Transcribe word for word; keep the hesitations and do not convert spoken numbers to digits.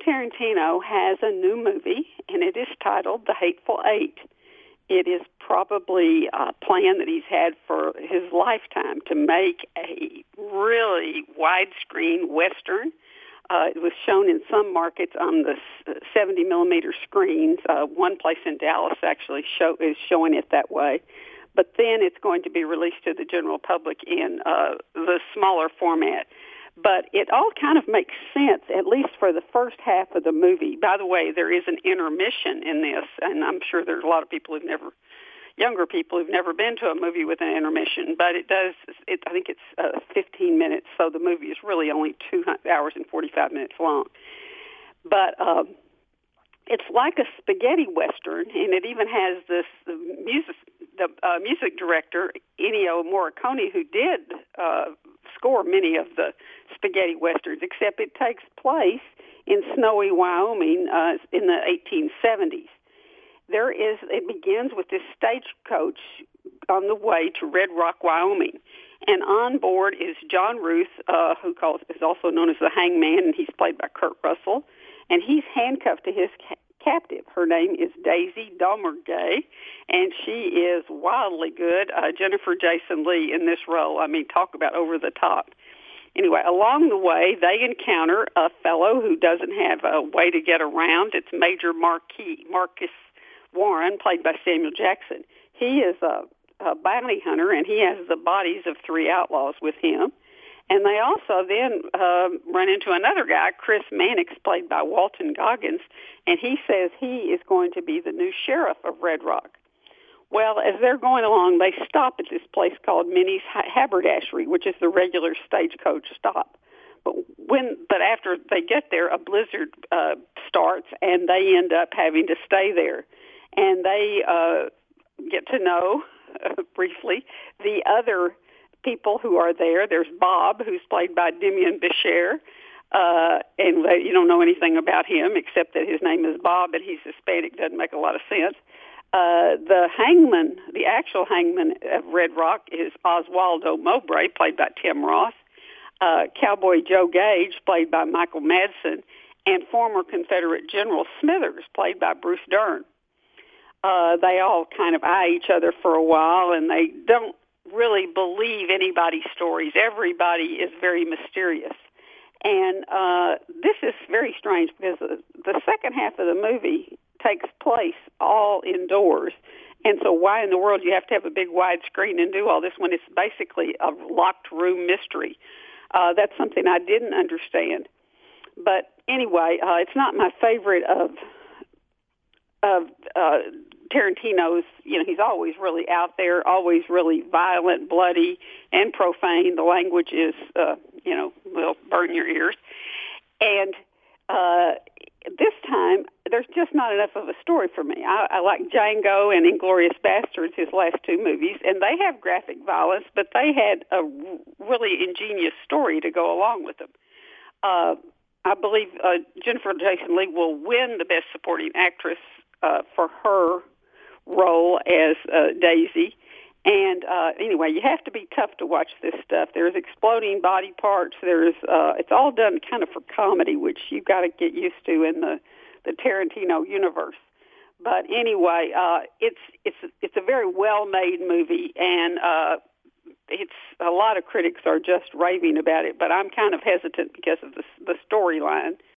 Tarantino has a new movie, and it is titled The Hateful Eight. It is probably a plan that he's had for his lifetime to make a really widescreen Western. Uh, it was shown in some markets on the seventy millimeter screens. Uh, one place in Dallas actually show, is showing it that way. But then it's going to be released to the general public in uh, the smaller format. But it all kind of makes sense, at least for the first half of the movie. By the way, there is an intermission in this, and I'm sure there's a lot of people who've never, younger people who've never been to a movie with an intermission. But it does, it, I think it's uh, fifteen minutes, so the movie is really only two hours and forty-five minutes long. But um, it's like a spaghetti western, and it even has this the music, the uh, music director Ennio Morricone, who did uh, score many of the spaghetti westerns, except it takes place in snowy Wyoming uh, in the eighteen seventies. There is, it begins with this stagecoach on the way to Red Rock, Wyoming, and on board is John Ruth, uh, who calls, is also known as the Hangman, and he's played by Kurt Russell, and he's handcuffed to his ca- captive. Her name is Daisy Domergue, and she is wildly good. Uh, Jennifer Jason Leigh in this role. I mean, talk about over the top. Anyway, along the way, they encounter a fellow who doesn't have a way to get around. It's Major Marquis, Marcus Warren, played by Samuel Jackson. He is a, a bounty hunter, and he has the bodies of three outlaws with him. And they also then uh, run into another guy, Chris Mannix, played by Walton Goggins, and he says he is going to be the new sheriff of Red Rock. Well, as they're going along, they stop at this place called Minnie's Haberdashery, which is the regular stagecoach stop. But when, but after they get there, a blizzard uh, starts, and they end up having to stay there. And they uh, get to know, uh, briefly, the other people who are there. There's Bob, who's played by Demian Bichir, uh, and they, you don't know anything about him except that his name is Bob, and he's Hispanic. Doesn't make a lot of sense. Uh, the hangman, the actual hangman of Red Rock, is Oswaldo Mowbray, played by Tim Roth, uh, Cowboy Joe Gage, played by Michael Madsen, and former Confederate General Smithers, played by Bruce Dern. Uh, they all kind of eye each other for a while, and they don't really believe anybody's stories. Everybody is very mysterious. And uh, this is very strange because the, the second half of the movie takes place all indoors. And so why in the world do you have to have a big wide screen and do all this when it's basically a locked room mystery? Uh, that's something I didn't understand. But anyway, uh, it's not my favorite of of uh, Tarantino's. You know, he's always really out there, always really violent, bloody, and profane. The language is, uh, you know, will burn your ears. And uh, this time, there's just not enough of a story for me. I, I like Django and Inglourious Basterds, his last two movies, and they have graphic violence, but they had a really ingenious story to go along with them. Uh, I believe uh, Jennifer Jason Leigh will win the Best Supporting Actress uh, for her role as uh, Daisy. And uh, anyway, you have to be tough to watch this stuff. There's exploding body parts. There's uh, it's all done kind of for comedy, which you've got to get used to in the, the Tarantino universe. But anyway, uh, it's it's it's a very well-made movie, and uh, it's a lot of critics are just raving about it. But I'm kind of hesitant because of the the storyline.